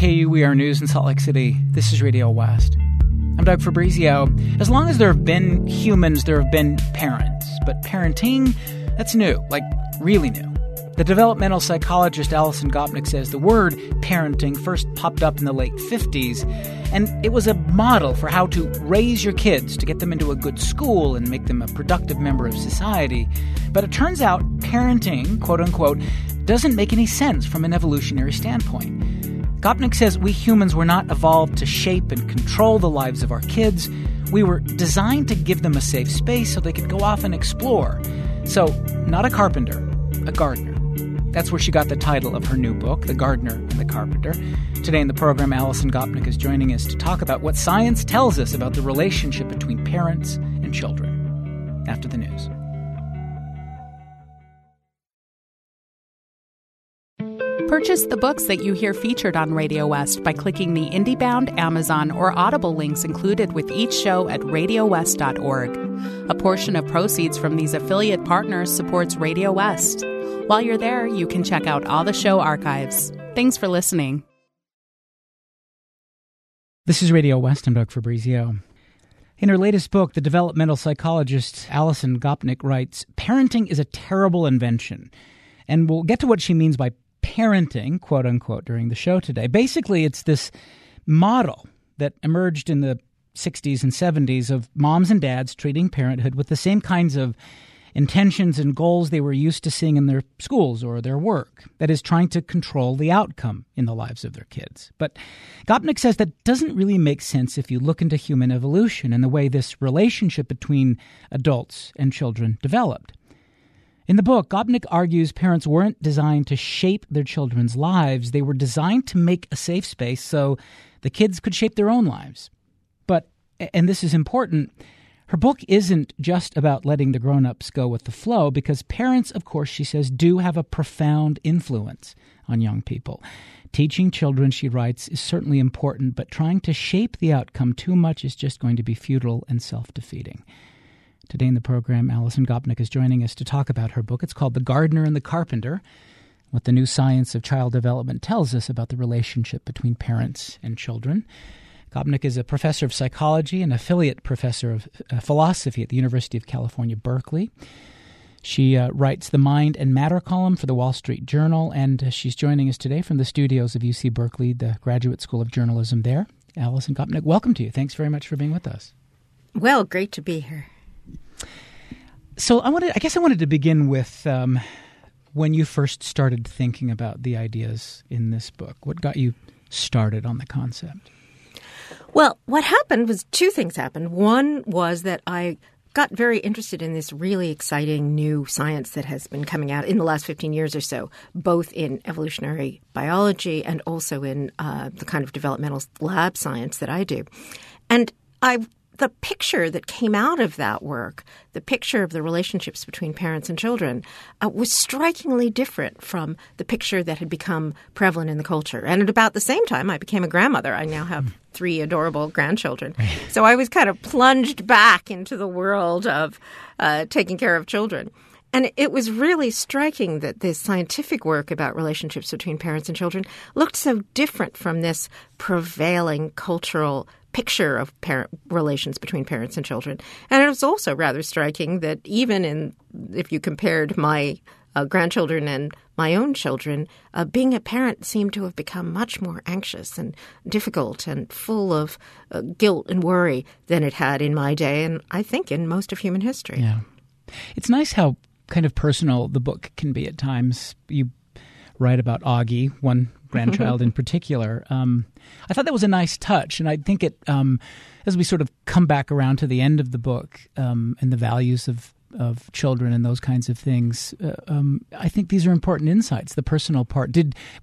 KUER News in Salt Lake City. This is Radio West. I'm Doug Fabrizio. As long as there have been humans, there have been parents. But parenting, that's new, like really new. The developmental psychologist Alison Gopnik says the word parenting first popped up in the late 50s, and it was a model for how to raise your kids to get them into a good school and make them a productive member of society. But it turns out parenting, quote-unquote, doesn't make any sense from an evolutionary standpoint. Gopnik says we humans were not evolved to shape and control the lives of our kids. We were designed to give them a safe space so they could go off and explore. So, not a carpenter, a gardener. That's where she got the title of her new book, The Gardener and the Carpenter. Today in the program, Alison Gopnik is joining us to talk about what science tells us about the relationship between parents and children. After the news. Purchase the books that you hear featured on Radio West by clicking the IndieBound, Amazon, or Audible links included with each show at radiowest.org. A portion of proceeds from these affiliate partners supports Radio West. While you're there, you can check out all the show archives. Thanks for listening. This is Radio West. I'm Doug Fabrizio. In her latest book, the developmental psychologist Alison Gopnik writes, parenting is a terrible invention. And we'll get to what she means by parenting, quote unquote, during the show today. Basically, it's this model that emerged in the 60s and 70s of moms and dads treating parenthood with the same kinds of intentions and goals they were used to seeing in their schools or their work. That is, trying to control the outcome in the lives of their kids. But Gopnik says that doesn't really make sense if you look into human evolution and the way this relationship between adults and children developed. In the book, Gopnik argues parents weren't designed to shape their children's lives. They were designed to make a safe space so the kids could shape their own lives. But, and this is important, her book isn't just about letting the grown-ups go with the flow, because parents, of course, she says, do have a profound influence on young people. Teaching children, she writes, is certainly important, but trying to shape the outcome too much is just going to be futile and self-defeating. Today in the program, Alison Gopnik is joining us to talk about her book. It's called The Gardener and the Carpenter, what the new science of child development tells us about the relationship between parents and children. Gopnik is a professor of psychology and affiliate professor of philosophy at the University of California, Berkeley. She writes the Mind and Matter column for the Wall Street Journal, and she's joining us today from the studios of UC Berkeley, the Graduate School of Journalism there. Alison Gopnik, welcome to you. Thanks very much for being with us. Well, great to be here. So I wanted to begin with when you first started thinking about the ideas in this book. What got you started on the concept? Well, what happened was two things happened. One was that I got very interested in this really exciting new science that has been coming out in the last 15 years or so, both in evolutionary biology and also in the kind of developmental lab science that I do. And the picture that came out of that work, the picture of the relationships between parents and children, was strikingly different from the picture that had become prevalent in the culture. And at about the same time, I became a grandmother. I now have 3 adorable grandchildren. So I was kind of plunged back into the world of taking care of children. And it was really striking that this scientific work about relationships between parents and children looked so different from this prevailing cultural picture of relations between parents and children. And it was also rather striking that even if you compared my grandchildren and my own children, being a parent seemed to have become much more anxious and difficult and full of guilt and worry than it had in my day, and I think in most of human history. Yeah. It's nice how kind of personal the book can be at times. You write about Augie, one grandchild in particular. I thought that was a nice touch, and I think it, as we sort of come back around to the end of the book and the values of children and those kinds of things, I think these are important insights. The personal part.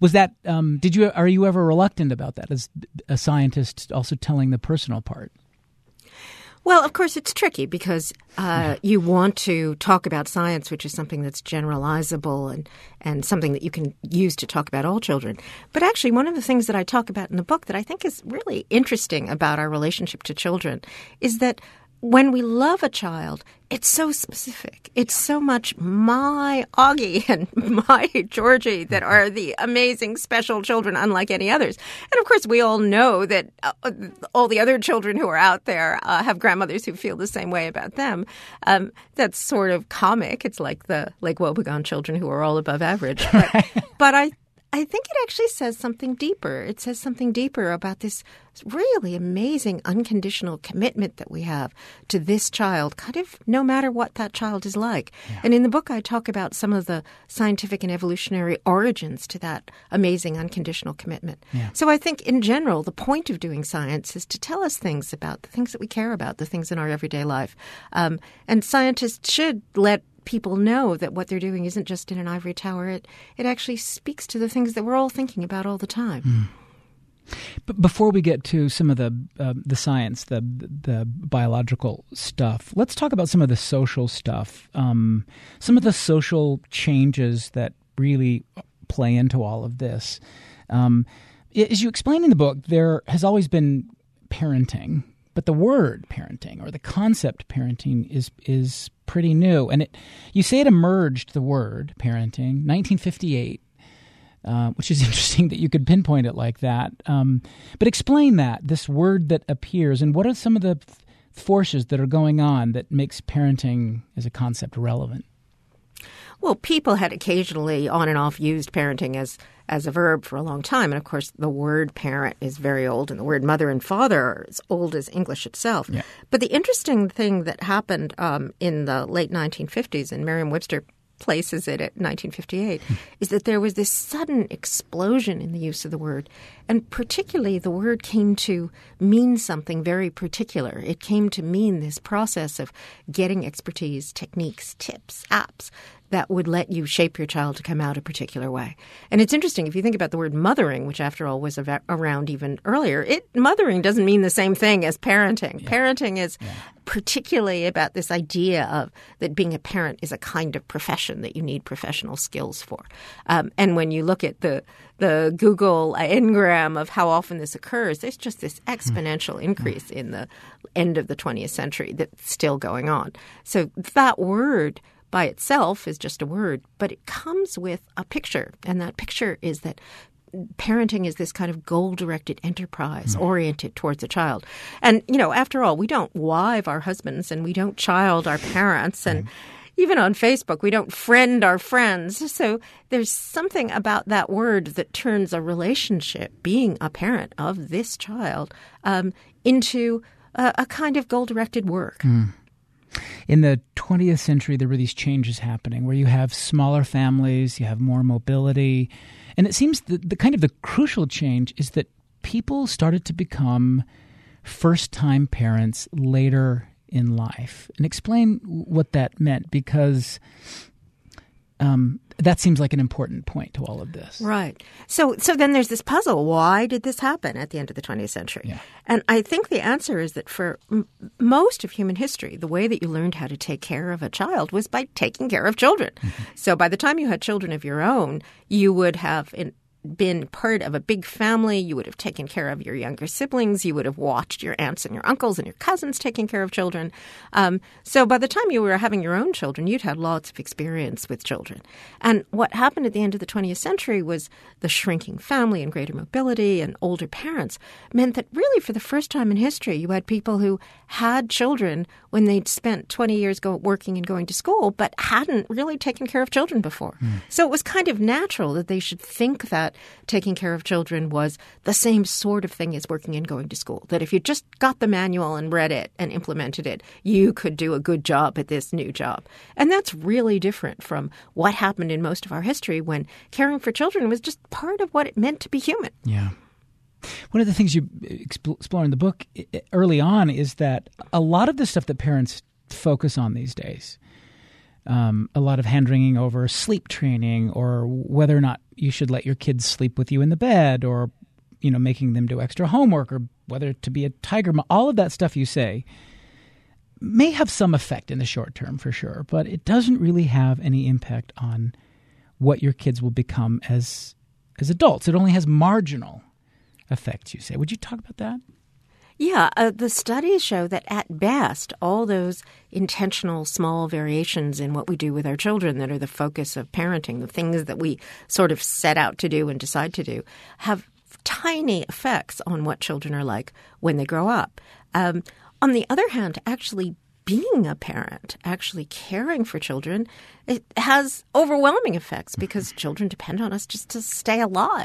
Are you ever reluctant about that as a scientist, also telling the personal part? Well, of course, it's tricky because you want to talk about science, which is something that's generalizable and something that you can use to talk about all children. But actually, one of the things that I talk about in the book that I think is really interesting about our relationship to children is that when we love a child, it's so specific. It's so much my Augie and my Georgie that are the amazing, special children, unlike any others. And of course, we all know that all the other children who are out there have grandmothers who feel the same way about them. That's sort of comic. It's like the Lake Wobegon children who are all above average. But I think it actually says something deeper. It says something deeper about this really amazing unconditional commitment that we have to this child, kind of no matter what that child is like. Yeah. And in the book, I talk about some of the scientific and evolutionary origins to that amazing unconditional commitment. Yeah. So I think in general, the point of doing science is to tell us things about the things that we care about, the things in our everyday life. And scientists should let people know that what they're doing isn't just in an ivory tower. It actually speaks to the things that we're all thinking about all the time. Mm. But before we get to some of the science, the biological stuff, let's talk about some of the social stuff, some of the social changes that really play into all of this. As you explain in the book, there has always been parenting, but the word parenting or the concept parenting is pretty new. And you say it emerged, the word parenting, 1958, which is interesting that you could pinpoint it like that. But explain this word that appears, and what are some of the forces that are going on that makes parenting as a concept relevant? Well, people had occasionally on and off used parenting as a verb for a long time. And of course, the word parent is very old, and the word mother and father are as old as English itself. Yeah. But the interesting thing that happened in the late 1950s, and Merriam-Webster places it at 1958, is that there was this sudden explosion in the use of the word. And particularly, the word came to mean something very particular. It came to mean this process of getting expertise, techniques, tips, apps that would let you shape your child to come out a particular way. And it's interesting, if you think about the word mothering, which after all was around even earlier, mothering doesn't mean the same thing as parenting. Yeah. Parenting is particularly about this idea of that being a parent is a kind of profession that you need professional skills for. And when you look at the Google Ngram of how often this occurs, there's just this exponential increase in the end of the 20th century that's still going on. So that word by itself is just a word, but it comes with a picture. And that picture is that parenting is this kind of goal-directed enterprise oriented towards a child. And, after all, we don't wive our husbands and we don't child our parents. And even on Facebook, we don't friend our friends. So there's something about that word that turns a relationship, being a parent of this child, into a kind of goal-directed work. Mm. In the 20th century, there were these changes happening where you have smaller families, you have more mobility. And it seems that the kind of the crucial change is that people started to become first-time parents later in life. And explain what that meant, because that seems like an important point to all of this. Right. So then there's this puzzle. Why did this happen at the end of the 20th century? Yeah. And I think the answer is that for most of human history, the way that you learned how to take care of a child was by taking care of children. Mm-hmm. So by the time you had children of your own, you would have been part of a big family. You would have taken care of your younger siblings. You would have watched your aunts and your uncles and your cousins taking care of children. So by the time you were having your own children, you'd had lots of experience with children. And what happened at the end of the 20th century was the shrinking family and greater mobility and older parents meant that really for the first time in history, you had people who had children when they'd spent 20 years working and going to school, but hadn't really taken care of children before. Mm. So it was kind of natural that they should think that taking care of children was the same sort of thing as working and going to school. That if you just got the manual and read it and implemented it, you could do a good job at this new job. And that's really different from what happened in most of our history when caring for children was just part of what it meant to be human. Yeah. One of the things you explore in the book early on is that a lot of the stuff that parents focus on these days, a lot of hand-wringing over sleep training or whether or not you should let your kids sleep with you in the bed or, making them do extra homework or whether to be a tiger mom, all of that stuff you say may have some effect in the short term for sure, but it doesn't really have any impact on what your kids will become as adults. It only has marginal effects, you say. Would you talk about that? Yeah, the studies show that at best, all those intentional small variations in what we do with our children that are the focus of parenting, the things that we sort of set out to do and decide to do, have tiny effects on what children are like when they grow up. On the other hand, actually being a parent, actually caring for children, it has overwhelming effects because children depend on us just to stay alive.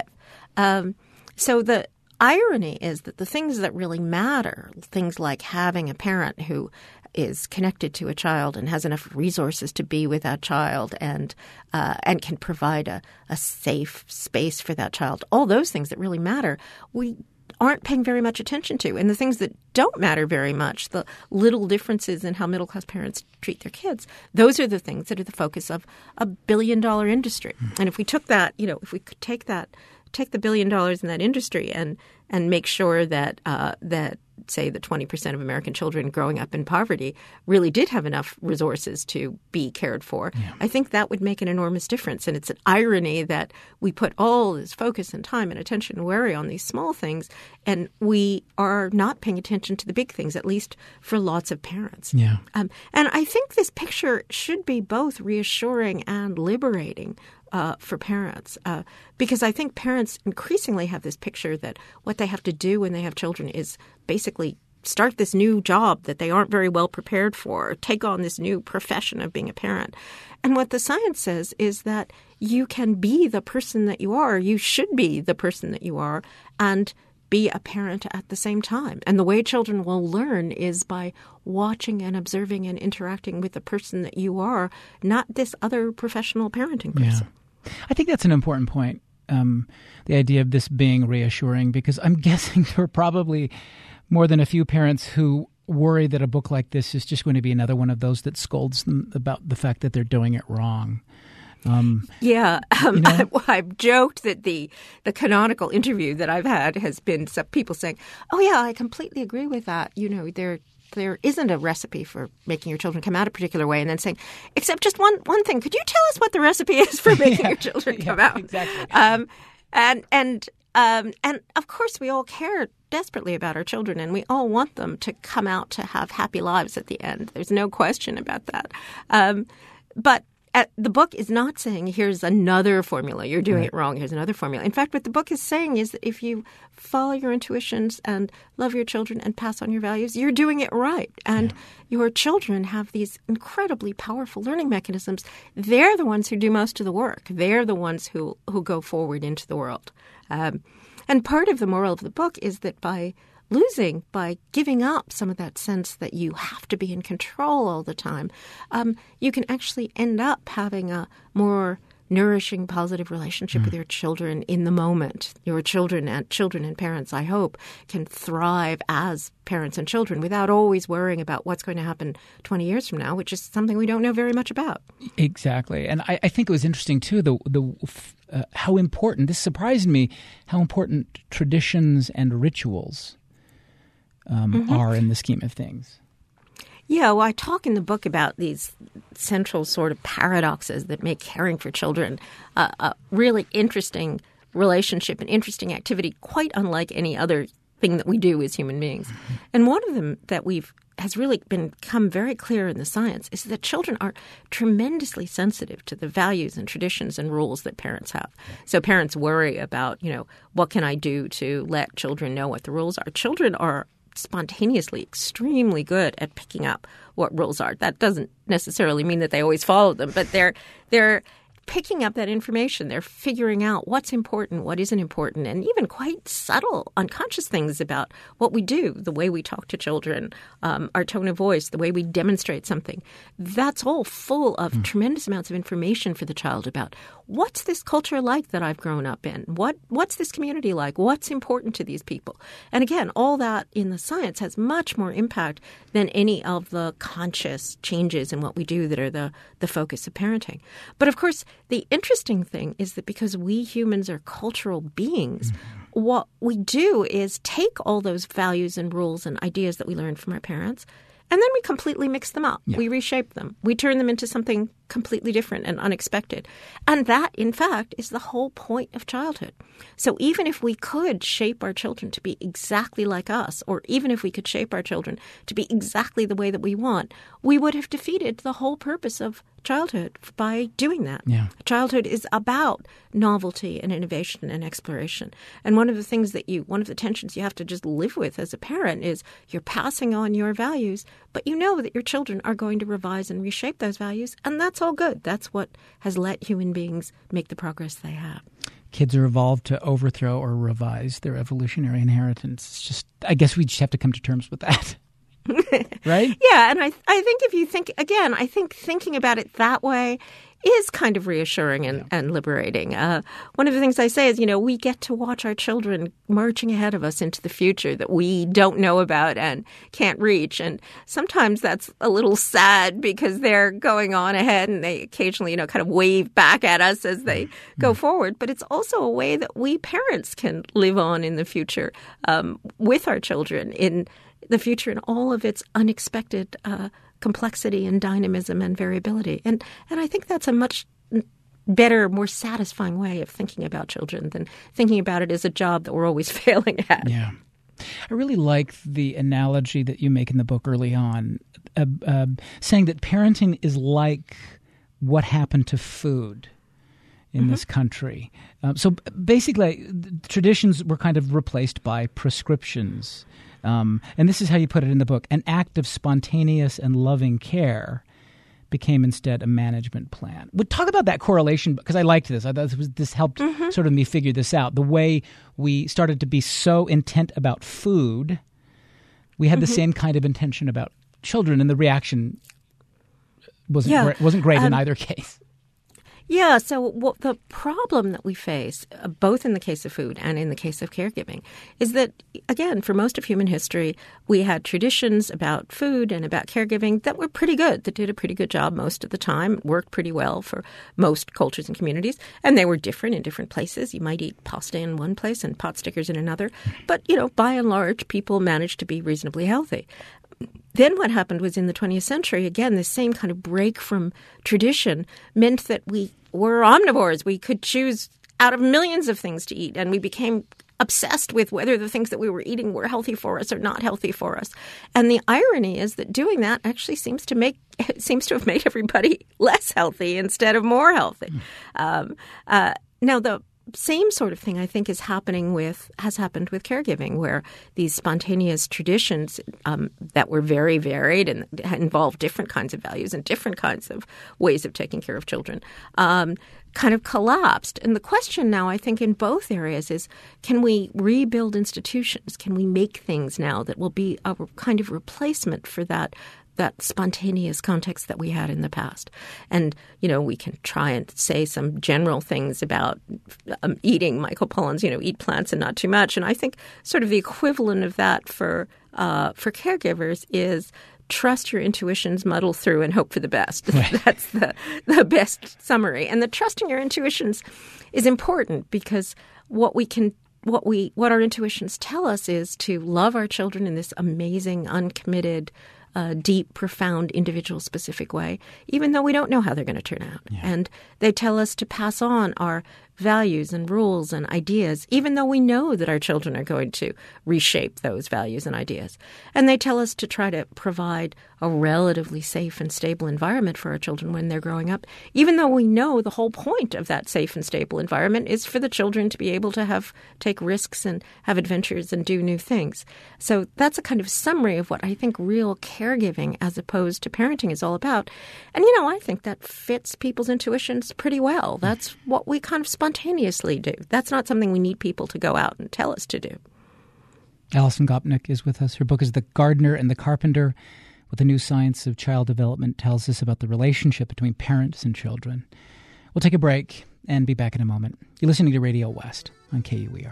So the irony is that the things that really matter, things like having a parent who is connected to a child and has enough resources to be with that child and can provide a safe space for that child, all those things that really matter, we aren't paying very much attention to. And the things that don't matter very much, the little differences in how middle-class parents treat their kids, those are the things that are the focus of a billion-dollar industry. And if we took that, if we could take the $1 billion in that industry and make sure that say the 20% of American children growing up in poverty really did have enough resources to be cared for, I think that would make an enormous difference. And it's an irony that we put all this focus and time and attention and worry on these small things, and we are not paying attention to the big things, at least for lots of parents. Yeah. And I think this picture should be both reassuring and liberating for parents, because I think parents increasingly have this picture that what they have to do when they have children is basically start this new job that they aren't very well prepared for, or take on this new profession of being a parent. And what the science says is that you can be the person that you are, you should be the person that you are, and be a parent at the same time. And the way children will learn is by watching and observing and interacting with the person that you are, not this other professional parenting person. Yeah. I think that's an important point, the idea of this being reassuring, because I'm guessing there are probably more than a few parents who worry that a book like this is just going to be another one of those that scolds them about the fact that they're doing it wrong. I've joked that the canonical interview that I've had has been some people saying, "Oh yeah, I completely agree with that. There isn't a recipe for making your children come out a particular way," and then saying, "Except just one thing. Could you tell us what the recipe is for making your children come out?" Exactly. And of course, we all care desperately about our children, and we all want them to come out to have happy lives at the end. There's no question about that. But the book is not saying, here's another formula. You're doing it wrong. Here's another formula. In fact, what the book is saying is that if you follow your intuitions and love your children and pass on your values, you're doing it right. And your children have these incredibly powerful learning mechanisms. They're the ones who do most of the work. They're the ones who go forward into the world. And part of the moral of the book is that by giving up some of that sense that you have to be in control all the time, you can actually end up having a more nourishing, positive relationship with your children in the moment. Your children and parents, I hope, can thrive as parents and children without always worrying about what's going to happen 20 years from now, which is something we don't know very much about. Exactly. And I think it was interesting, too, how important, this surprised me, how important traditions and rituals are in the scheme of things. Yeah, well, I talk in the book about these central sort of paradoxes that make caring for children a really interesting relationship and interesting activity, quite unlike any other thing that we do as human beings. Mm-hmm. And one of them that has really become very clear in the science is that children are tremendously sensitive to the values and traditions and rules that parents have. So parents worry about, what can I do to let children know what the rules are? Children are spontaneously extremely good at picking up what rules are. That doesn't necessarily mean that they always follow them, but they're picking up that information. They're figuring out what's important, what isn't important, and even quite subtle, unconscious things about what we do, the way we talk to children, our tone of voice, the way we demonstrate something. That's all full of tremendous amounts of information for the child about what's this culture like that I've grown up in? What's this community like? What's important to these people? And again, all that in the science has much more impact than any of the conscious changes in what we do that are the focus of parenting. But of course, the interesting thing is that because we humans are cultural beings, what we do is take all those values and rules and ideas that we learned from our parents, and then we completely mix them up. Yeah. We reshape them. We turn them into something completely different and unexpected. And that, in fact, is the whole point of childhood. So even if we could shape our children to be exactly like us, or even if we could shape our children to be exactly the way that we want, we would have defeated the whole purpose of childhood by doing that. Yeah. Childhood is about novelty and innovation and exploration. And one of the tensions you have to just live with as a parent is you're passing on your values, but you know that your children are going to revise and reshape those values, and that's all good. That's what has let human beings make the progress they have. Kids are evolved to overthrow or revise their evolutionary inheritance. It's just, I guess we just have to come to terms with that. Right? Yeah, and I think if you think, again, I think thinking about it that way is kind of reassuring and liberating. One of the things I say is, we get to watch our children marching ahead of us into the future that we don't know about and can't reach. And sometimes that's a little sad because they're going on ahead and they occasionally, kind of wave back at us as they go forward. But it's also a way that we parents can live on in the future with our children in the future and all of its unexpected complexity and dynamism and variability. And I think that's a much better, more satisfying way of thinking about children than thinking about it as a job that we're always failing at. Yeah. I really like the analogy that you make in the book early on, saying that parenting is like what happened to food in this country. So basically, traditions were kind of replaced by prescriptions. And this is how you put it in the book. An act of spontaneous and loving care became instead a management plan. We'll talk about that correlation because I liked this. I thought this helped sort of me figure this out. The way we started to be so intent about food, we had the same kind of intention about children, and the reaction wasn't great in either case. Yeah, so the problem that we face, both in the case of food and in the case of caregiving, is that, again, for most of human history, we had traditions about food and about caregiving that were pretty good, that did a pretty good job most of the time, worked pretty well for most cultures and communities, and they were different in different places. You might eat pasta in one place and pot stickers in another, but, by and large, people managed to be reasonably healthy. Then what happened was in the 20th century, again, this same kind of break from tradition meant that we were omnivores. We could choose out of millions of things to eat, and we became obsessed with whether the things that we were eating were healthy for us or not healthy for us. And the irony is that doing that actually seems to have made everybody less healthy instead of more healthy. Now, the same sort of thing, I think, has happened with caregiving, where these spontaneous traditions that were very varied and involved different kinds of values and different kinds of ways of taking care of children kind of collapsed. And the question now, I think, in both areas is, can we rebuild institutions? Can we make things now that will be a kind of replacement for that spontaneous context that we had in the past? And, we can try and say some general things about eating, Michael Pollan's, eat plants and not too much. And I think sort of the equivalent of that for caregivers is trust your intuitions, muddle through, and hope for the best. Right. That's the best summary. And the trusting your intuitions is important because what our intuitions tell us is to love our children in this amazing, uncommitted, deep, profound, individual-specific way, even though we don't know how they're going to turn out. Yeah. And they tell us to pass on our values and rules and ideas, even though we know that our children are going to reshape those values and ideas. And they tell us to try to provide a relatively safe and stable environment for our children when they're growing up, even though we know the whole point of that safe and stable environment is for the children to be able to take risks and have adventures and do new things. So that's a kind of summary of what I think real caregiving as opposed to parenting is all about. And, I think that fits people's intuitions pretty well. That's what we kind of spontaneously do. That's not something we need people to go out and tell us to do. Alison Gopnik is with us. Her book is The Gardener and the Carpenter, what the new science of child development tells us about the relationship between parents and children. We'll take a break and be back in a moment. You're listening to Radio West on KUER.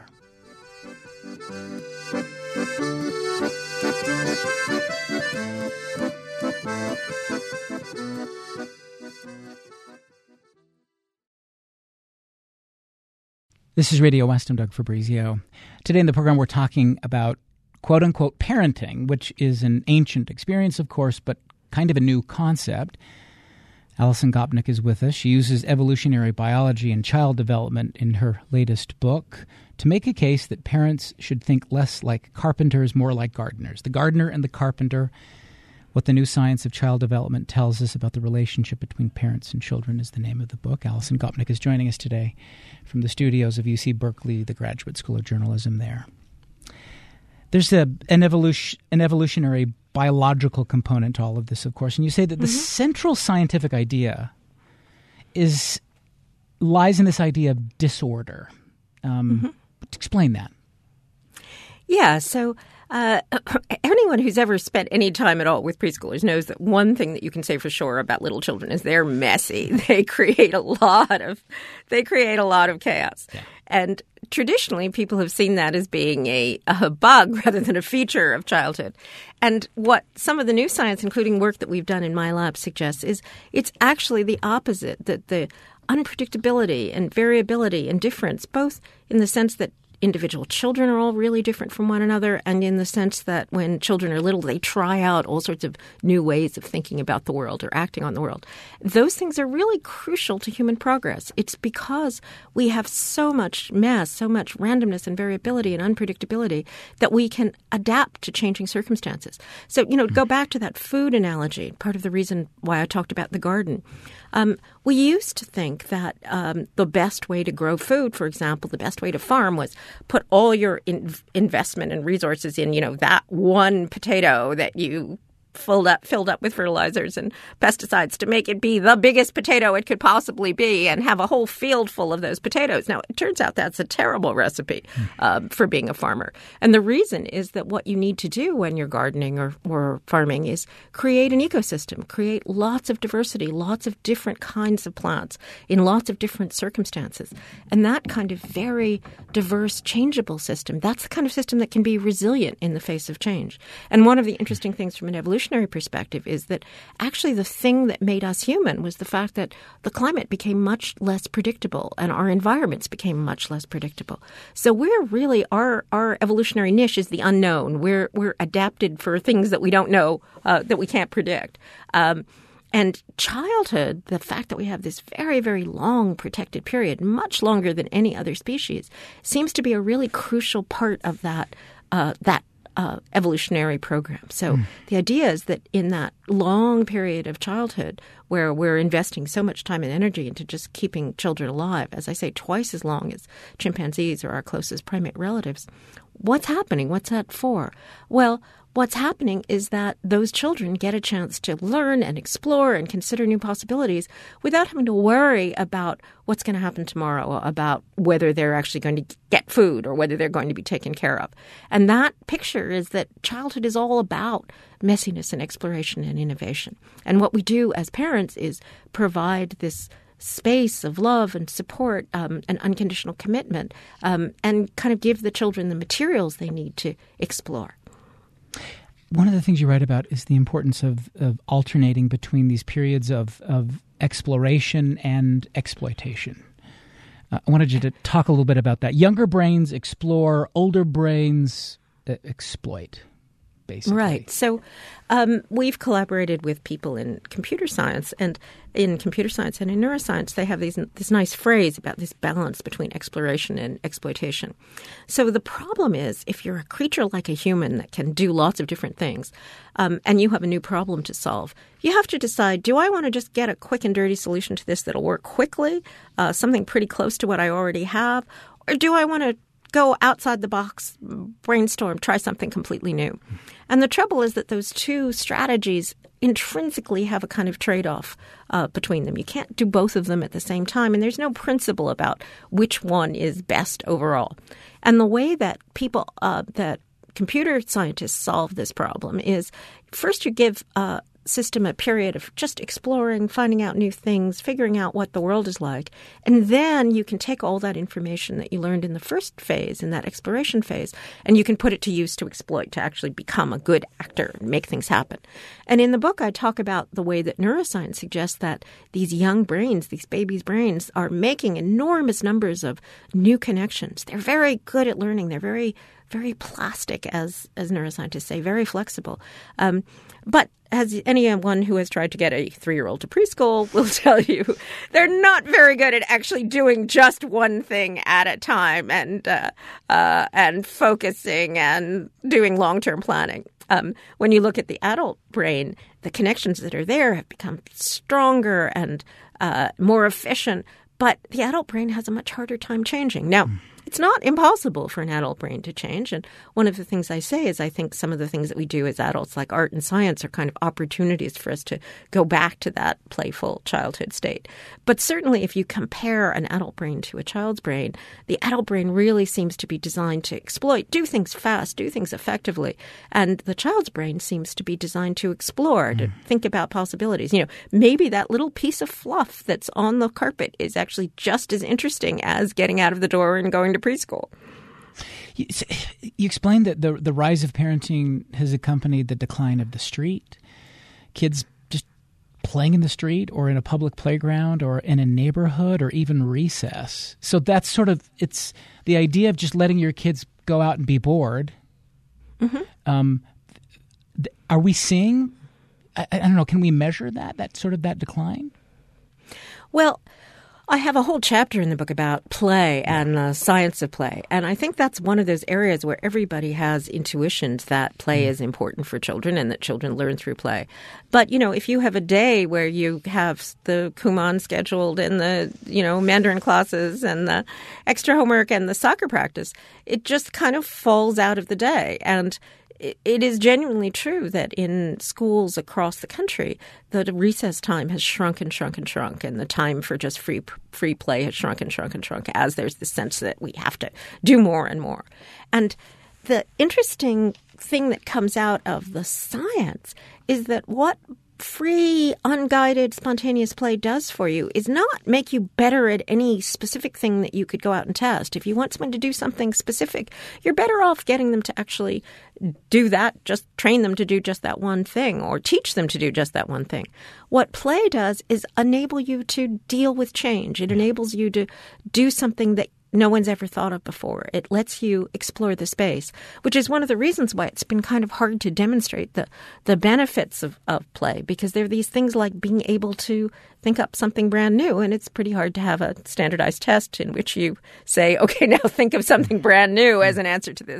This is Radio West. I'm Doug Fabrizio. Today in the program, we're talking about quote-unquote parenting, which is an ancient experience, of course, but kind of a new concept. Alison Gopnik is with us. She uses evolutionary biology and child development in her latest book to make a case that parents should think less like carpenters, more like gardeners. The Gardener and the Carpenter, What the New Science of Child Development Tells Us About the Relationship Between Parents and Children is the name of the book. Alison Gopnik is joining us today from the studios of UC Berkeley, the Graduate School of Journalism there. There's an evolutionary biological component to all of this, of course, and you say that the central scientific idea lies in this idea of disorder. Explain that. Yeah, so anyone who's ever spent any time at all with preschoolers knows that one thing that you can say for sure about little children is they're messy. They create a lot of chaos. Yeah. And traditionally, people have seen that as being a bug rather than a feature of childhood. And what some of the new science, including work that we've done in my lab, suggests is it's actually the opposite, that the unpredictability and variability and difference, both in the sense that individual children are all really different from one another, and in the sense that when children are little, they try out all sorts of new ways of thinking about the world or acting on the world. Those things are really crucial to human progress. It's because we have so much mess, so much randomness and variability and unpredictability that we can adapt to changing circumstances. So, go back to that food analogy, part of the reason why I talked about the garden. We used to think that the best way to grow food, for example, the best way to farm was put all your investment and resources in, that one potato that you filled up with fertilizers and pesticides to make it be the biggest potato it could possibly be and have a whole field full of those potatoes. Now, it turns out that's a terrible recipe for being a farmer. And the reason is that what you need to do when you're gardening or farming is create an ecosystem, create lots of diversity, lots of different kinds of plants in lots of different circumstances. And that kind of very diverse, changeable system, that's the kind of system that can be resilient in the face of change. And one of the interesting things from an evolutionary perspective is that actually the thing that made us human was the fact that the climate became much less predictable and our environments became much less predictable. So we're really, our evolutionary niche is the unknown. We're adapted for things that we don't know, that we can't predict. And childhood, the fact that we have this very, very long protected period, much longer than any other species, seems to be a really crucial part of that evolutionary program. So the idea is that in that long period of childhood where we're investing so much time and energy into just keeping children alive, as I say, twice as long as chimpanzees or our closest primate relatives, what's happening? What's that for? Well, what's happening is that those children get a chance to learn and explore and consider new possibilities without having to worry about what's going to happen tomorrow, about whether they're actually going to get food or whether they're going to be taken care of. And that picture is that childhood is all about messiness and exploration and innovation. And what we do as parents is provide this space of love and support and unconditional commitment and kind of give the children the materials they need to explore. One of the things you write about is the importance of alternating between these periods of exploration and exploitation. I wanted you to talk a little bit about that. Younger brains explore, older brains exploit, basically. Right. So we've collaborated with people in computer science, and in computer science and in neuroscience, they have this nice phrase about this balance between exploration and exploitation. So the problem is, if you're a creature like a human that can do lots of different things, and you have a new problem to solve, you have to decide, do I want to just get a quick and dirty solution to this that'll work quickly, something pretty close to what I already have, or do I want to go outside the box, brainstorm, try something completely new? And the trouble is that those two strategies intrinsically have a kind of trade-off between them. You can't do both of them at the same time, and there's no principle about which one is best overall. And the way that that computer scientists solve this problem is first you give system a period of just exploring, finding out new things, figuring out what the world is like. And then you can take all that information that you learned in the first phase, in that exploration phase, and you can put it to use to exploit, to actually become a good actor and make things happen. And in the book, I talk about the way that neuroscience suggests that these young brains, these babies' brains, are making enormous numbers of new connections. They're very good at learning. They're very very plastic, as neuroscientists say, very flexible. But as anyone who has tried to get a 3-year-old to preschool will tell you, they're not very good at actually doing just one thing at a time and focusing and doing long-term planning. When you look at the adult brain, the connections that are there have become stronger and more efficient, but the adult brain has a much harder time changing. Now, it's not impossible for an adult brain to change. And one of the things I say is I think some of the things that we do as adults, like art and science, are kind of opportunities for us to go back to that playful childhood state. But certainly if you compare an adult brain to a child's brain, the adult brain really seems to be designed to exploit, do things fast, do things effectively. And the child's brain seems to be designed to explore, to think about possibilities. Maybe that little piece of fluff that's on the carpet is actually just as interesting as getting out of the door and going to preschool. You explained that the rise of parenting has accompanied the decline of the street. Kids just playing in the street or in a public playground or in a neighborhood or even recess. So that's it's the idea of just letting your kids go out and be bored. Mm-hmm. Are we seeing, I don't know, can we measure that decline? Well, I have a whole chapter in the book about play and the science of play. And I think that's one of those areas where everybody has intuitions that play is important for children and that children learn through play. But, if you have a day where you have the Kumon scheduled and the, Mandarin classes and the extra homework and the soccer practice, it just kind of falls out of the day. And it is genuinely true that in schools across the country, the recess time has shrunk and shrunk and shrunk, and the time for just free play has shrunk and shrunk and shrunk as there's this sense that we have to do more and more. And the interesting thing that comes out of the science is that what free, unguided, spontaneous play does for you is not make you better at any specific thing that you could go out and test. If you want someone to do something specific, you're better off getting them to actually do that, just train them to do just that one thing or teach them to do just that one thing. What play does is enable you to deal with change. It enables you to do something that no one's ever thought of before. It lets you explore the space, which is one of the reasons why it's been kind of hard to demonstrate the benefits of play, because there are these things like being able to think up something brand new, and it's pretty hard to have a standardized test in which you say, okay, now think of something brand new as an answer to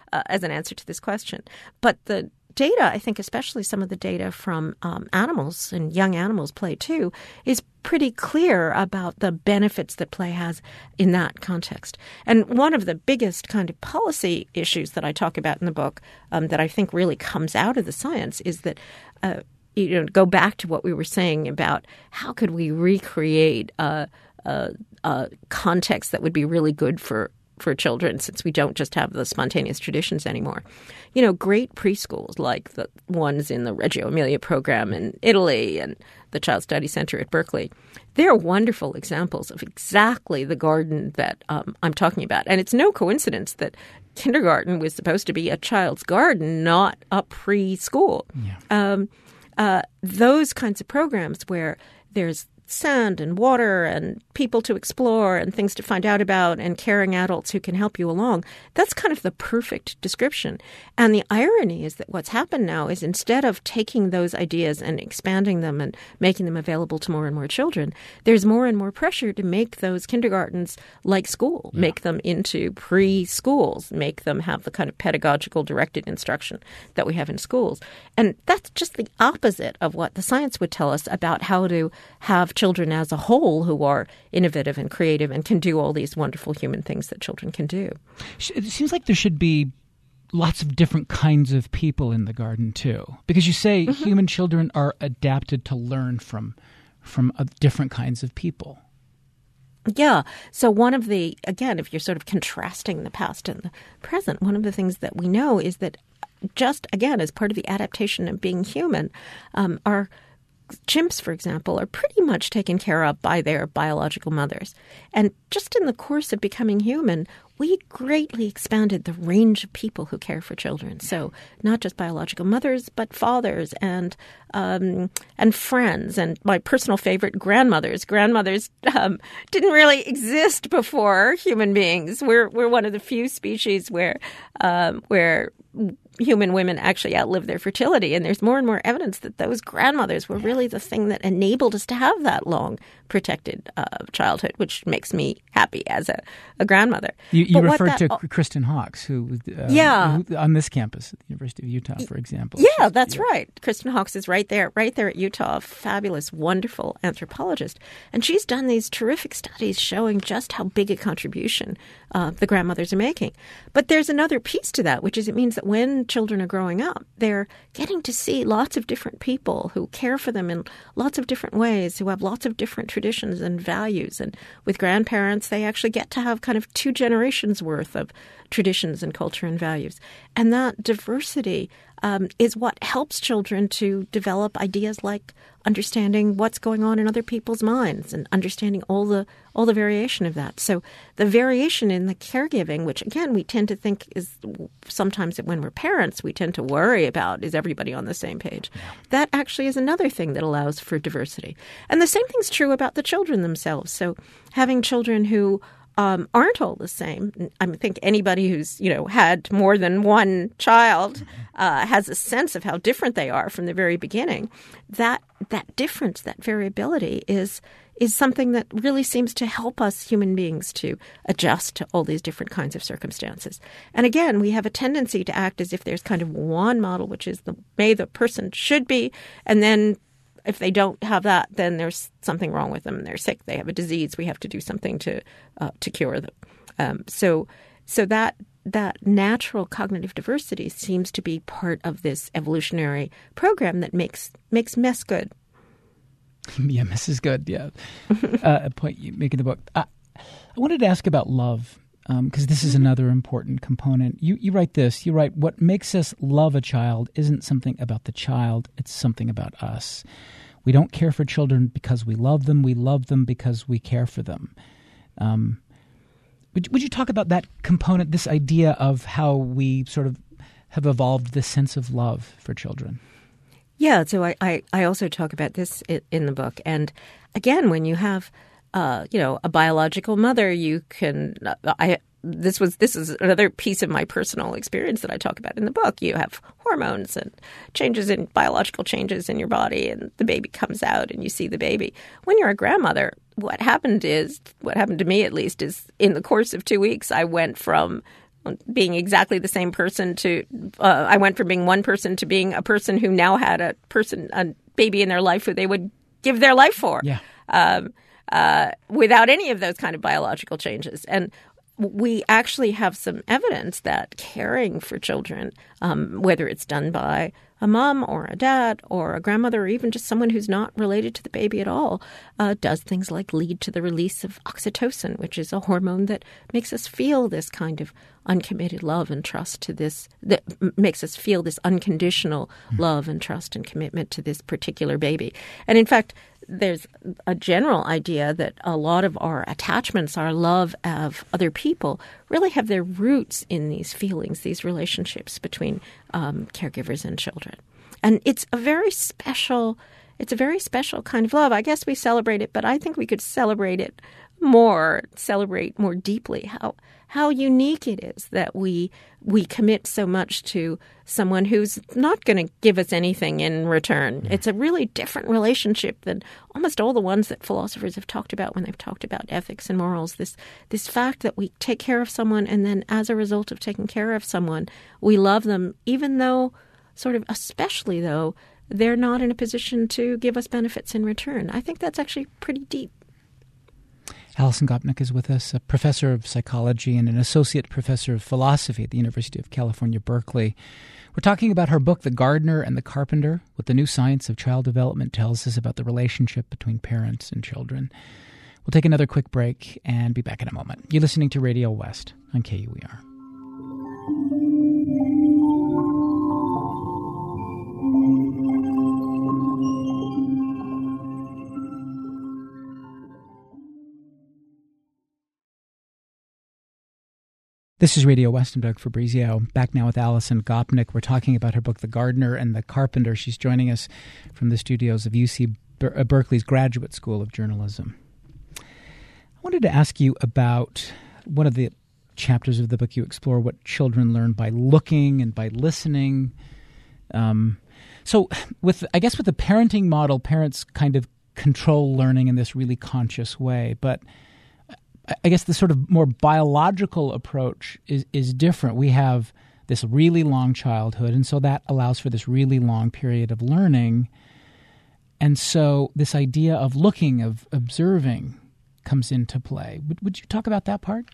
this question. But the data, I think especially some of the data from animals and young animals play too, is pretty clear about the benefits that play has in that context. And one of the biggest kind of policy issues that I talk about in the book that I think really comes out of the science is that go back to what we were saying about how could we recreate a context that would be really good for children, since we don't just have the spontaneous traditions anymore. Great preschools like the ones in the Reggio Emilia program in Italy and the Child Study Center at Berkeley, they're wonderful examples of exactly the garden that I'm talking about. And it's no coincidence that kindergarten was supposed to be a child's garden, not a preschool. Yeah. Those kinds of programs where there's sand and water and people to explore and things to find out about and caring adults who can help you along. That's kind of the perfect description. And the irony is that what's happened now is instead of taking those ideas and expanding them and making them available to more and more children, there's more and more pressure to make those kindergartens like school, make them into preschools, make them have the kind of pedagogical directed instruction that we have in schools. And that's just the opposite of what the science would tell us about how to have children as a whole who are innovative and creative and can do all these wonderful human things that children can do. It seems like there should be lots of different kinds of people in the garden, too. Because you say human children are adapted to learn from different kinds of people. Yeah. So one of the, again, if you're sort of contrasting the past and the present, one of the things that we know is that just, again, as part of the adaptation of being human, our chimps, for example, are pretty much taken care of by their biological mothers. And just in the course of becoming human, we greatly expanded the range of people who care for children. So not just biological mothers, but fathers and friends. And my personal favorite, grandmothers. Grandmothers didn't really exist before human beings. We're one of the few species where human women actually outlive their fertility. And there's more and more evidence that those grandmothers were really the thing that enabled us to have that long protected childhood, which makes me happy as a grandmother. You referred to Kristen Hawkes, who on this campus at the University of Utah, for example. Yeah, that's right. Kristen Hawkes is right there at Utah, a fabulous, wonderful anthropologist. And she's done these terrific studies showing just how big a contribution the grandmothers are making. But there's another piece to that, which is it means that when children are growing up, they're getting to see lots of different people who care for them in lots of different ways, who have lots of different traditions and values. And with grandparents, they actually get to have kind of 2 generations worth of traditions and culture and values. And that diversity is what helps children to develop ideas like understanding what's going on in other people's minds and understanding all the variation of that. So the variation in the caregiving, which again we tend to think is sometimes when we're parents we tend to worry about, is everybody on the same page? Yeah. That actually is another thing that allows for diversity. And the same thing's true about the children themselves. So having children who aren't all the same. I think anybody who's had more than one child has a sense of how different they are from the very beginning. That difference, that variability, is something that really seems to help us human beings to adjust to all these different kinds of circumstances. And again, we have a tendency to act as if there's kind of one model, which is the way the person should be, and then if they don't have that, then there's something wrong with them. They're sick. They have a disease. We have to do something to cure them. So that natural cognitive diversity seems to be part of this evolutionary program that makes mess good. Yeah, mess is good. Yeah, a point you make in the book. I wanted to ask about love. Because this is another important component. You write this. You write, what makes us love a child isn't something about the child. It's something about us. We don't care for children because we love them. We love them because we care for them. Would you talk about that component, this idea of how we sort of have evolved this sense of love for children? Yeah, so I also talk about this in the book. And again, when you have a biological mother, you can. This is another piece of my personal experience that I talk about in the book. You have hormones and biological changes in your body, and the baby comes out, and you see the baby. When you're a grandmother, what happened to me at least, is in the course of 2 weeks, I went from being exactly the same person to I went from being one person to being a person who now had a baby in their life who they would give their life for. Yeah. Without any of those kind of biological changes. And we actually have some evidence that caring for children, whether it's done by a mom or a dad or a grandmother or even just someone who's not related to the baby at all, does things like lead to the release of oxytocin, which is a hormone that makes us feel this kind of uncommitted love and trust to this, that makes us feel this unconditional love and trust and commitment to this particular baby. And in fact, there's a general idea that a lot of our attachments, our love of other people, really have their roots in these feelings, these relationships between caregivers and children. And it's a very special kind of love. I guess we celebrate it, but I think we could celebrate more deeply how unique it is that we commit so much to someone who's not going to give us anything in return. It's a really different relationship than almost all the ones that philosophers have talked about when they've talked about ethics and morals. This fact that we take care of someone, and then as a result of taking care of someone, we love them, even though, especially though, they're not in a position to give us benefits in return. I think that's actually pretty deep. Alison Gopnik is with us, a professor of psychology and an associate professor of philosophy at the University of California, Berkeley. We're talking about her book, The Gardener and the Carpenter, what the new science of child development tells us about the relationship between parents and children. We'll take another quick break and be back in a moment. You're listening to Radio West on KUER. This is Radio West. I'm Doug Fabrizio. Back now with Alison Gopnik. We're talking about her book, The Gardener and the Carpenter. She's joining us from the studios of UC Berkeley's Graduate School of Journalism. I wanted to ask you about one of the chapters of the book. You explore what children learn by looking and by listening. So with the parenting model, parents kind of control learning in this really conscious way. But I guess the sort of more biological approach is different. We have this really long childhood, and so that allows for this really long period of learning. And so this idea of looking, of observing, comes into play. Would you talk about that part?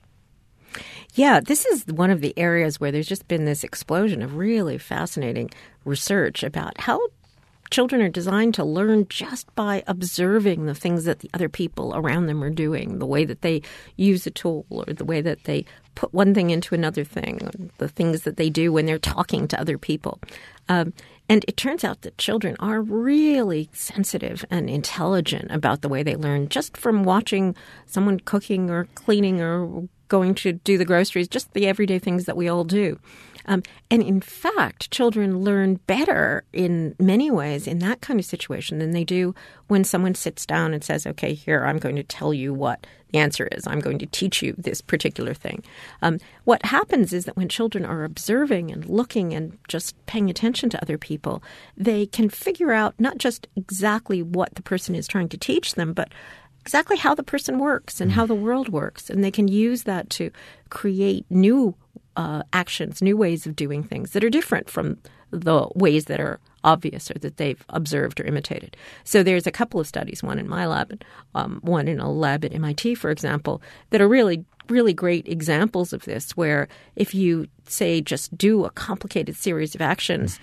Yeah, this is one of the areas where there's just been this explosion of really fascinating research about how children are designed to learn just by observing the things that the other people around them are doing, the way that they use a tool or the way that they put one thing into another thing, or the things that they do when they're talking to other people. And it turns out that children are really sensitive and intelligent about the way they learn just from watching someone cooking or cleaning or going to do the groceries, just the everyday things that we all do. And in fact, children learn better in many ways in that kind of situation than they do when someone sits down and says, okay, here, I'm going to tell you what the answer is. I'm going to teach you this particular thing. What happens is that when children are observing and looking and just paying attention to other people, they can figure out not just exactly what the person is trying to teach them, but exactly how the person works and how the world works. And they can use that to create new actions, new ways of doing things that are different from the ways that are obvious or that they've observed or imitated. So there's a couple of studies, one in my lab, one in a lab at MIT, for example, that are really, really great examples of this, where if you, say, just do a complicated series of actions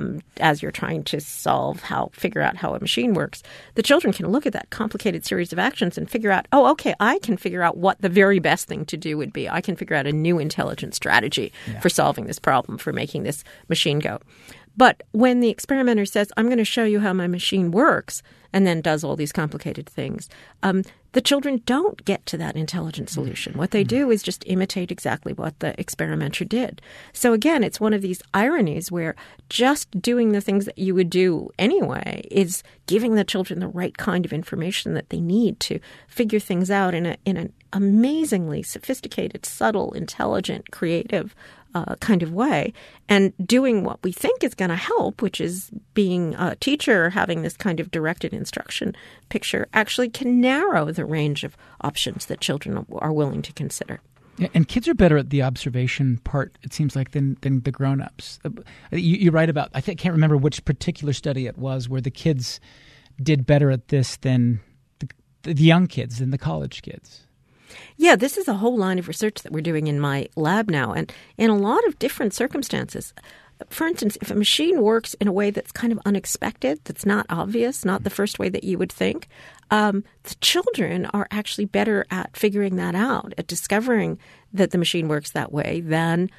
as you're trying to figure out how a machine works, the children can look at that complicated series of actions and figure out, oh, okay, I can figure out what the very best thing to do would be. I can figure out a new intelligent strategy for solving this problem, for making this machine go. But when the experimenter says, I'm going to show you how my machine works, and then does all these complicated things, the children don't get to that intelligent solution. What they do is just imitate exactly what the experimenter did. So again, it's one of these ironies where just doing the things that you would do anyway is giving the children the right kind of information that they need to figure things out in an amazingly sophisticated, subtle, intelligent, creative kind of way, and doing what we think is going to help, which is being a teacher, having this kind of directed instruction picture, actually can narrow the range of options that children are willing to consider. Yeah, and kids are better at the observation part, it seems like, than the grown-ups. You write about, I can't remember which particular study it was, where the kids did better at this than the young kids, than the college kids. Yeah, this is a whole line of research that we're doing in my lab now, and in a lot of different circumstances. For instance, if a machine works in a way that's kind of unexpected, that's not obvious, not the first way that you would think, the children are actually better at figuring that out, at discovering that the machine works that way than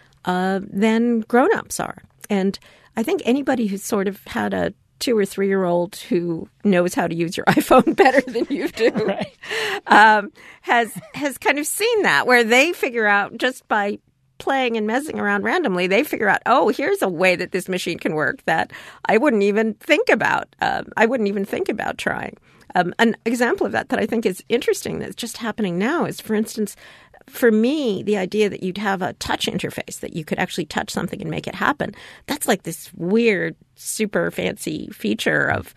grown-ups are. And I think anybody who's sort of had a 2 or 3 year old who knows how to use your iPhone better than you do, right. has kind of seen that, where they figure out just by playing and messing around randomly, they figure out, oh, here's a way that this machine can work that I wouldn't even think about. Trying. An example of that I think is interesting that's just happening now is, for instance, for me, the idea that you'd have a touch interface, that you could actually touch something and make it happen, that's like this weird, super fancy feature of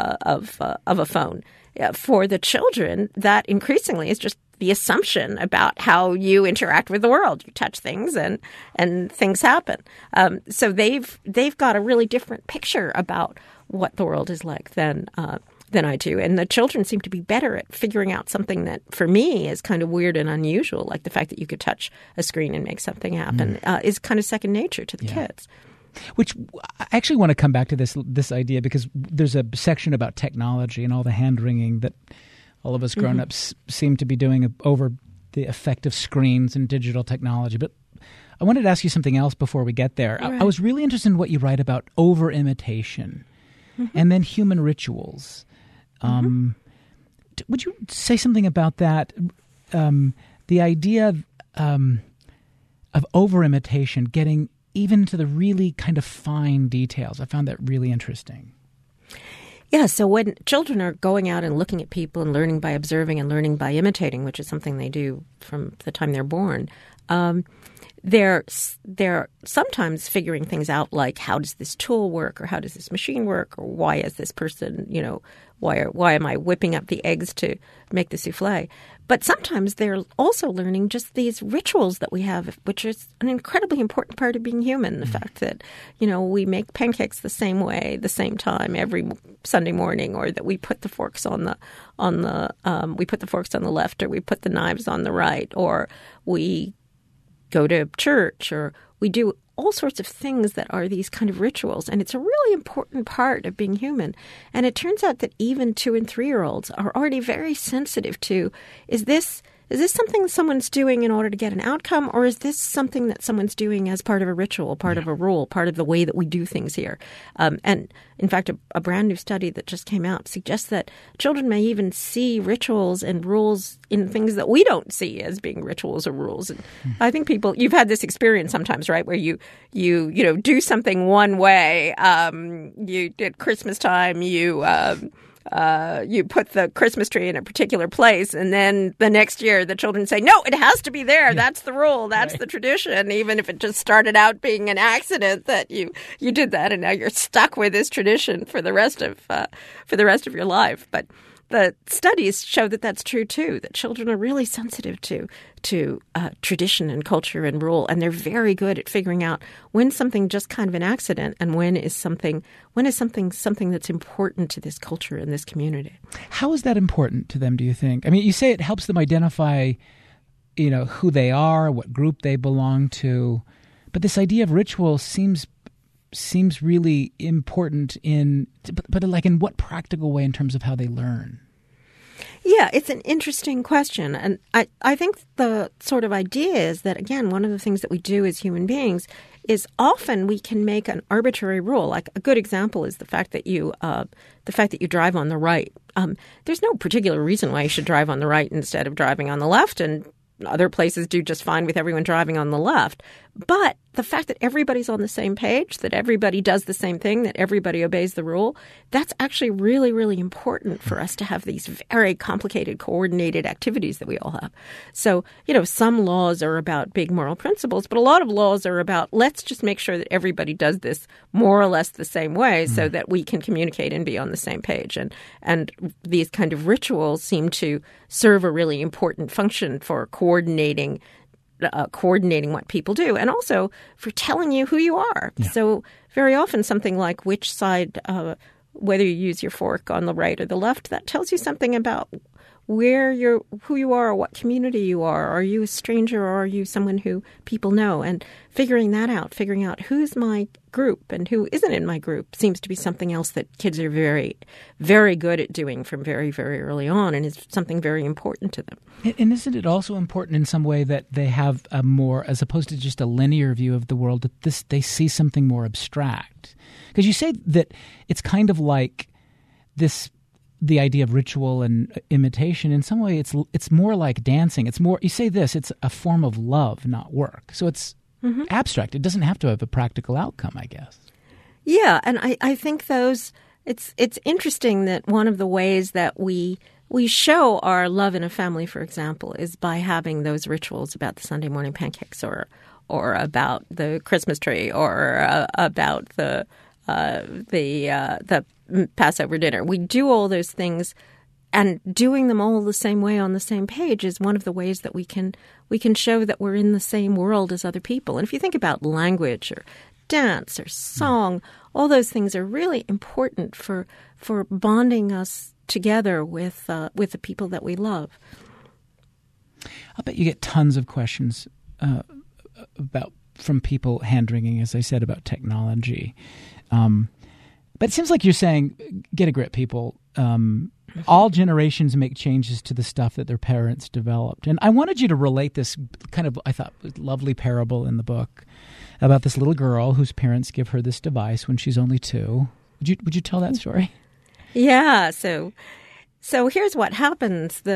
a phone. For the children, that increasingly is just the assumption about how you interact with the world. You touch things and things happen. So they've got a really different picture about what the world is like than I do. And the children seem to be better at figuring out something that, for me, is kind of weird and unusual, like the fact that you could touch a screen and make something happen, is kind of second nature to the kids. Which I actually want to come back to this idea, because there's a section about technology and all the hand-wringing that all of us grown-ups seem to be doing over the effect of screens and digital technology. But I wanted to ask you something else before we get there. Right. I was really interested in what you write about over-imitation and then human rituals. Would you say something about that? The idea of of over-imitation, getting even to the really kind of fine details. I found that really interesting. Yeah, so when children are going out and looking at people and learning by observing and learning by imitating, which is something they do from the time they're born, they're sometimes figuring things out like, how does this tool work, or how does this machine work, or why is this person, why am I whipping up the eggs to make the souffle? But sometimes they're also learning just these rituals that we have, which is an incredibly important part of being human. The fact that, we make pancakes the same way, the same time every Sunday morning, or that we put the forks on the left, or we put the knives on the right, or we go to church, or we do all sorts of things that are these kind of rituals. And it's a really important part of being human. And it turns out that even 2- and 3-year-olds are already very sensitive to, is this something someone's doing in order to get an outcome, or is this something that someone's doing as part of a ritual, part of a rule, part of the way that we do things here? And in fact, a brand new study that just came out suggests that children may even see rituals and rules in things that we don't see as being rituals or rules. And I think you've had this experience sometimes, right, where you do something one way. You at Christmas time, you put the Christmas tree in a particular place, and then the next year the children say, no, it has to be there. Yeah. That's the rule. That's right. The tradition, even if it just started out being an accident that you did that, and now you're stuck with this tradition for the rest of your life. But the studies show that that's true too, that children are really sensitive to tradition and culture and rule, and they're very good at figuring out when something just kind of an accident and when is something that's important to this culture and this community. How is that important to them, do you think? I mean, you say it helps them identify, who they are, what group they belong to, but this idea of ritual seems really important but like in what practical way in terms of how they learn? Yeah, it's an interesting question. And I think the sort of idea is that, again, one of the things that we do as human beings is often we can make an arbitrary rule. Like a good example is the fact that you drive on the right. There's no particular reason why you should drive on the right instead of driving on the left, and other places do just fine with everyone driving on the left. But the fact that everybody's on the same page, that everybody does the same thing, that everybody obeys the rule, that's actually really, really important for us to have these very complicated, coordinated activities that we all have. So, some laws are about big moral principles, but a lot of laws are about, let's just make sure that everybody does this more or less the same way so that we can communicate and be on the same page. And these kind of rituals seem to serve a really important function for coordinating what people do, and also for telling you who you are. Yeah. So very often something like which side, whether you use your fork on the right or the left, that tells you something about who you are, or what community you are. Are you a stranger, or are you someone who people know? And figuring out who's my group and who isn't in my group seems to be something else that kids are very, very good at doing from very, very early on, and is something very important to them. And isn't it also important in some way that they have a more, as opposed to just a linear view of the world, that they see something more abstract? Because you say that it's kind of like the idea of ritual and imitation, in some way it's more like dancing. It's more, you say this, it's a form of love, not work. So it's abstract. It doesn't have to have a practical outcome, I guess. Yeah, and I think it's interesting that one of the ways that we show our love in a family, for example, is by having those rituals about the Sunday morning pancakes, or about the Christmas tree, or about the Passover dinner. We do all those things, and doing them all the same way on the same page is one of the ways that we can show that we're in the same world as other people. And if you think about language or dance or song, all those things are really important for bonding us together with the people that we love. I'll bet you get tons of questions from people hand-wringing, as I said, about technology. But it seems like you're saying, get a grip, people. All generations make changes to the stuff that their parents developed. And I wanted you to relate this kind of, I thought, lovely parable in the book about this little girl whose parents give her this device when she's only 2. Would you tell that story? Yeah. So here's what happens. The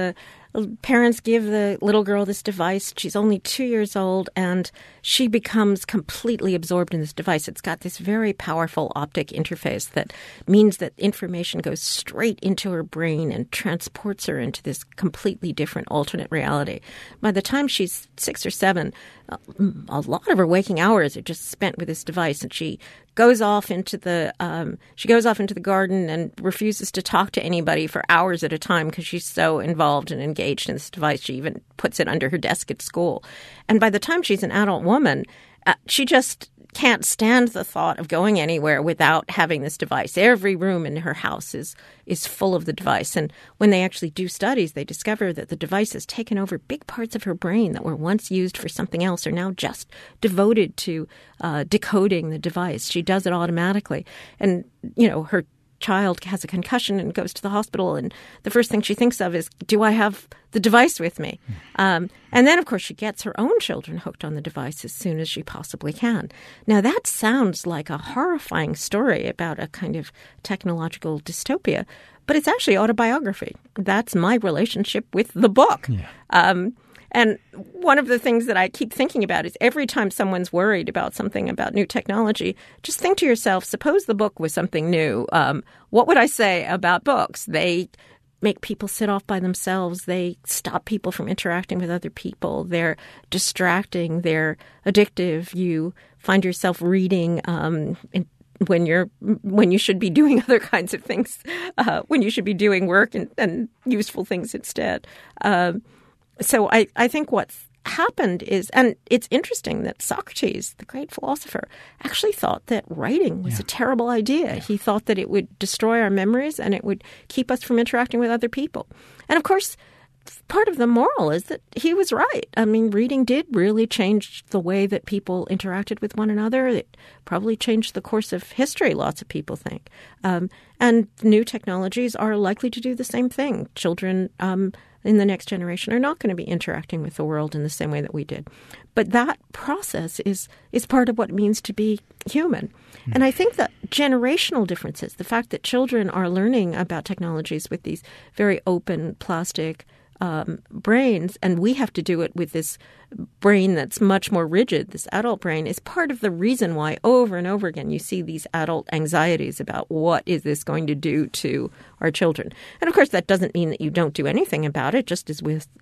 parents give the little girl this device. She's only 2 years old, and she becomes completely absorbed in this device. It's got this very powerful optic interface that means that information goes straight into her brain and transports her into this completely different alternate reality. By the time she's 6 or 7, a lot of her waking hours are just spent with this device, and she goes off into the garden and refuses to talk to anybody for hours at a time because she's so involved and engaged in this device. She even puts it under her desk at school. And by the time she's an adult woman, she just can't stand the thought of going anywhere without having this device. Every room in her house is full of the device. And when they actually do studies, they discover that the device has taken over big parts of her brain that were once used for something else are now just devoted to decoding the device. She does it automatically. And, her child has a concussion and goes to the hospital, and the first thing she thinks of is, do I have the device with me? And then, of course, she gets her own children hooked on the device as soon as she possibly can. Now, that sounds like a horrifying story about a kind of technological dystopia, but it's actually autobiography. That's my relationship with the book. Yeah. And one of the things that I keep thinking about is every time someone's worried about something about new technology, just think to yourself, suppose the book was something new. What would I say about books? They make people sit off by themselves. They stop people from interacting with other people. They're distracting. They're addictive. You find yourself reading when you should be doing other kinds of things, when you should be doing work and useful things instead. So I think what's happened is, and it's interesting that Socrates, the great philosopher, actually thought that writing was a terrible idea. He thought that it would destroy our memories and it would keep us from interacting with other people. And of course, part of the moral is that he was right. I mean, reading did really change the way that people interacted with one another. It probably changed the course of history, lots of people think. And new technologies are likely to do the same thing. Children in the next generation are not going to be interacting with the world in the same way that we did. But that process is part of what it means to be human. And I think that generational differences, the fact that children are learning about technologies with these very open, plastic brains, and we have to do it with this brain that's much more rigid, this adult brain, is part of the reason why over and over again you see these adult anxieties about what is this going to do to our children. And of course, that doesn't mean that you don't do anything about it. Just as with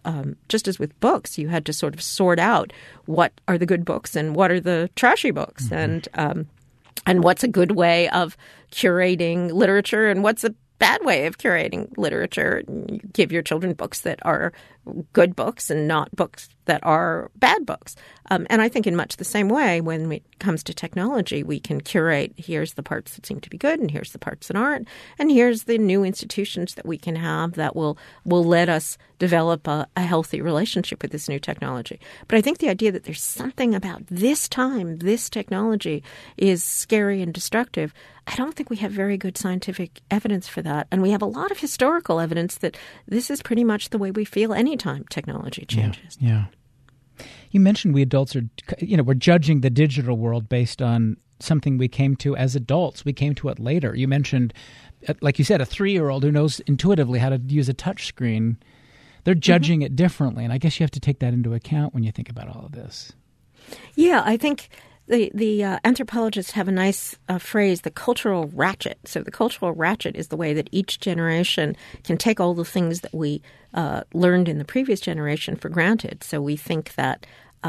books, you had to sort of sort out what are the good books and what are the trashy books, and what's a good way of curating literature and what's a bad way of curating literature. You give your children books that are good books and not books that are bad books. And I think in much the same way, when it comes to technology, we can curate, here's the parts that seem to be good and here's the parts that aren't. And here's the new institutions that we can have that will let us develop a healthy relationship with this new technology. But I think the idea that there's something about this time, this technology is scary and destructive, I don't think we have very good scientific evidence for that. And we have a lot of historical evidence that this is pretty much the way we feel anytime technology changes. Yeah. You mentioned we adults are, we're judging the digital world based on something we came to as adults. We came to it later. You mentioned, like you said, a 3-year-old who knows intuitively how to use a touch screen. They're judging it differently. And I guess you have to take that into account when you think about all of this. Yeah, I think the anthropologists have a nice phrase, the cultural ratchet. So the cultural ratchet is the way that each generation can take all the things that we learned in the previous generation for granted. So we think that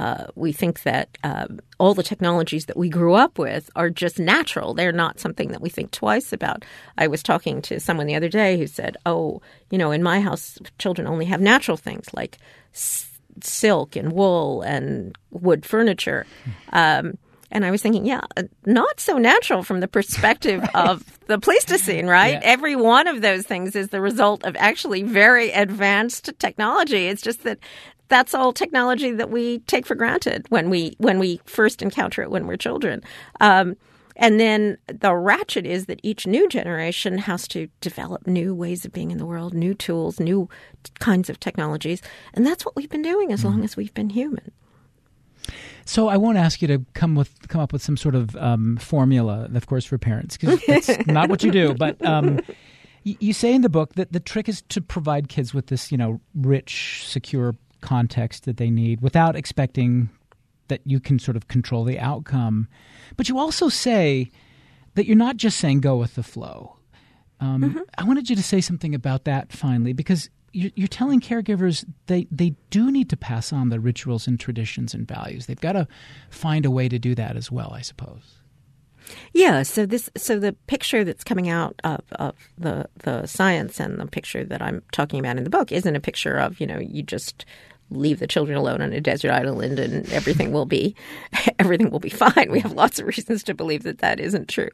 all the technologies that we grew up with are just natural. They're not something that we think twice about. I was talking to someone the other day who said, in my house, children only have natural things like silk and wool and wood furniture. And I was thinking, not so natural from the perspective of the Pleistocene, right? Yeah. Every one of those things is the result of actually very advanced technology. It's just that that's all technology that we take for granted when we first encounter it when we're children. And then the ratchet is that each new generation has to develop new ways of being in the world, new tools, new kinds of technologies. And that's what we've been doing as long as we've been human. So I won't ask you to come up with some sort of formula, of course, for parents, because that's not what you do. But You say in the book that the trick is to provide kids with this, rich, secure context that they need without expecting that you can sort of control the outcome. But you also say that you're not just saying go with the flow. I wanted you to say something about that finally, because you're telling caregivers they do need to pass on the rituals and traditions and values. They've got to find a way to do that as well, I suppose. Yeah, so the picture that's coming out of the science and the picture that I'm talking about in the book isn't a picture of, you just leave the children alone on a desert island and everything will be fine. We have lots of reasons to believe that isn't true.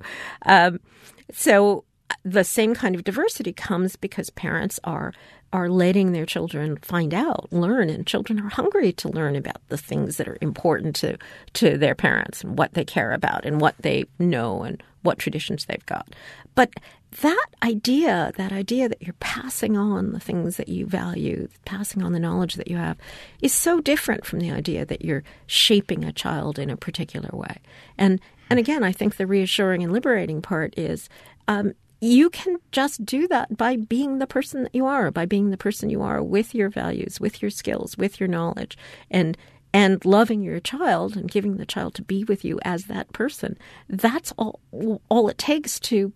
So the same kind of diversity comes because parents are letting their children find out, learn, and children are hungry to learn about the things that are important to their parents and what they care about and what they know and what traditions they've got. But that idea that you're passing on the things that you value, passing on the knowledge that you have, is so different from the idea that you're shaping a child in a particular way. And again, I think the reassuring and liberating part is you can just do that by being the person that you are, with your values, with your skills, with your knowledge, and loving your child and giving the child to be with you as that person. That's all it takes to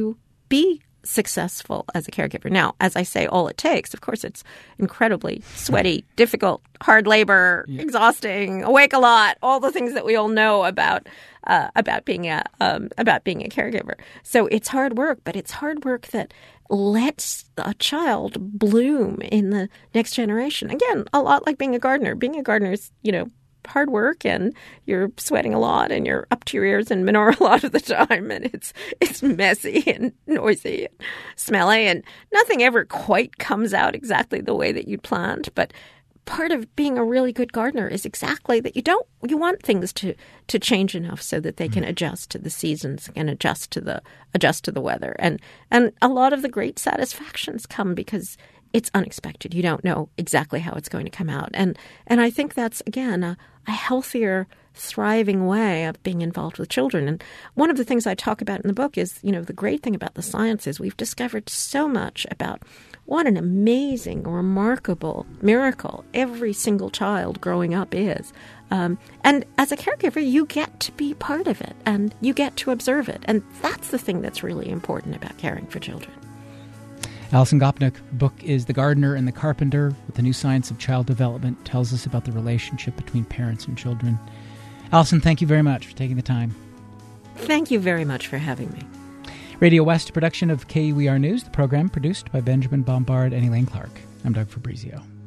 be successful as a caregiver. Now, as I say, all it takes, of course, it's incredibly sweaty, difficult, hard labor, exhausting, awake a lot, all the things that we all know about being a caregiver. So it's hard work, but it's hard work that lets a child bloom in the next generation. Again, a lot like being a gardener. Being a gardener is, hard work, and you're sweating a lot and you're up to your ears in manure a lot of the time, and it's messy and noisy and smelly, and nothing ever quite comes out exactly the way that you'd planned. But part of being a really good gardener is exactly that you want things to change enough so that they can adjust to the seasons and adjust to the weather. And a lot of the great satisfactions come because it's unexpected. You don't know exactly how it's going to come out. And I think that's, again, a healthier, thriving way of being involved with children. And one of the things I talk about in the book is, the great thing about the science is we've discovered so much about what an amazing, remarkable miracle every single child growing up is. And as a caregiver, you get to be part of it and you get to observe it. And that's the thing that's really important about caring for children. Alison Gopnik, her book is The Gardener and the Carpenter, with the new science of child development, tells us about the relationship between parents and children. Alison, thank you very much for taking the time. Thank you very much for having me. Radio West, production of KUER News, the program produced by Benjamin Bombard and Elaine Clark. I'm Doug Fabrizio.